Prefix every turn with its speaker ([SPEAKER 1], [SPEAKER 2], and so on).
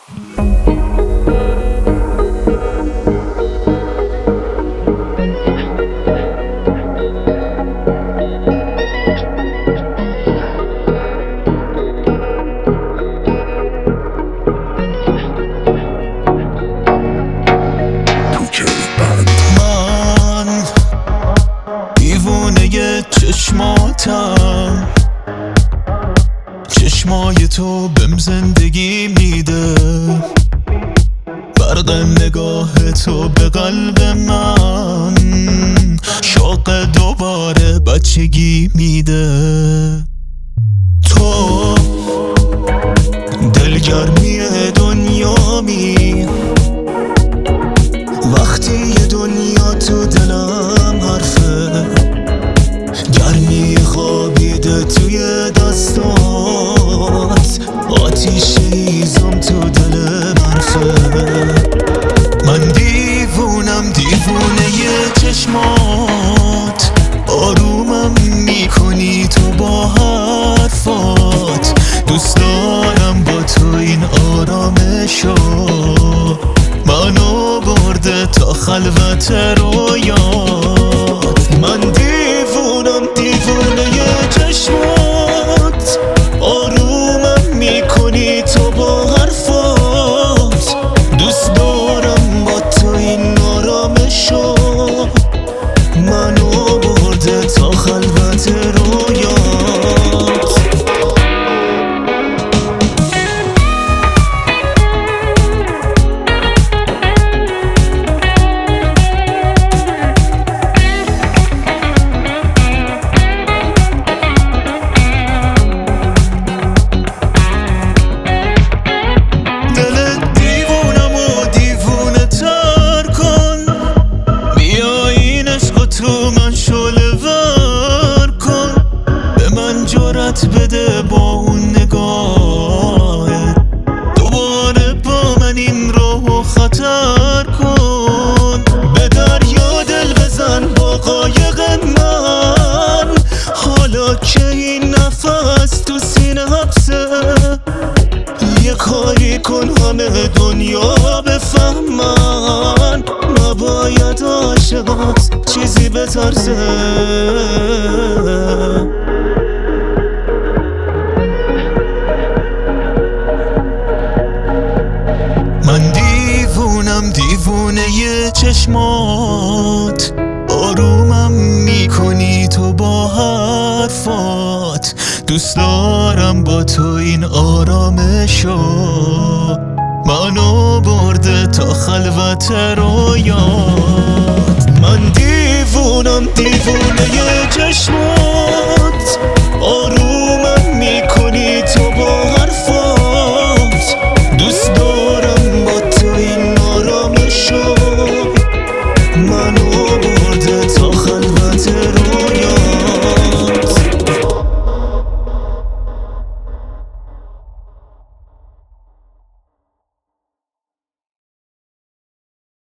[SPEAKER 1] من دیوونه چشماتم، چشمای تو بهم زندگی میده، برق نگاه تو به قلب من شوق دوباره بچگی میده. تو دلگرمی دنیامی، وقتی یه دنیا تو دلم حرفه، گرمی خوابیده توی دستات، آتیش ایزم تو دل برفه. من دیوونم دیوونه ی چشمات، آرومم میکنی تو با حرفات، دوست دارم با تو این آرامشو، منو برده تا خلوت رویات. من دیوونم دیوونه ی چشمات، آرومم میکنی تو با حرفات، دوست دارم با تو این آرامشو، منو برده تا خلوت رویات. بده با اون نگاهت، دوباره با من این راهو خطر کن، به دریا دل بزن با قایق من، حالا که این نفس تو سینه حبسه، یه کاری کن همه دنیا بفهمن، نباید عاشقات چیزی بترسه. من دیوونم دیوونه ی چشمات، آرومم میکنی تو با حرفات، دوست دارم با تو این آرامشو، منو برده تا خلوت رویات. من دیوونم دیوونه ی چشمات،